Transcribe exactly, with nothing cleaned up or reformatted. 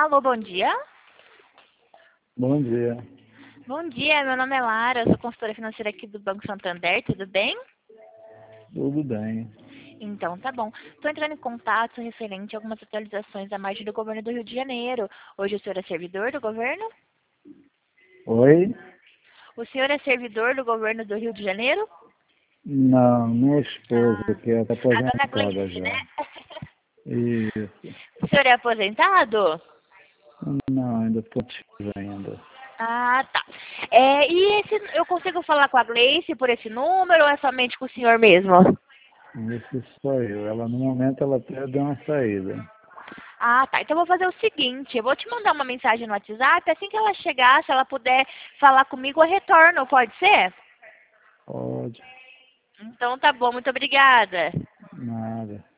Alô, bom dia. Bom dia. Bom dia, meu nome é Lara, eu sou consultora financeira aqui do Banco Santander, tudo bem? Tudo bem. Então, tá bom. Estou entrando em contato referente a algumas atualizações da margem do governo do Rio de Janeiro. Hoje o senhor é servidor do governo? Oi? O senhor é servidor do governo do Rio de Janeiro? Não, minha esposa, Ah, que está a dona aposentada Gleice, né? já. Isso. O senhor é aposentado? Não, ainda estou ativo ainda. Ah, tá. É, e esse, eu consigo falar com a Gleice por esse número ou é somente com o senhor mesmo? Esse sou eu. Ela, no momento, ela até deu uma saída. Ah, tá. Então eu vou fazer o seguinte, eu vou te mandar uma mensagem no WhatsApp, assim que ela chegar, se ela puder falar comigo, eu retorno, pode ser? Pode. Então tá bom, muito obrigada. Nada.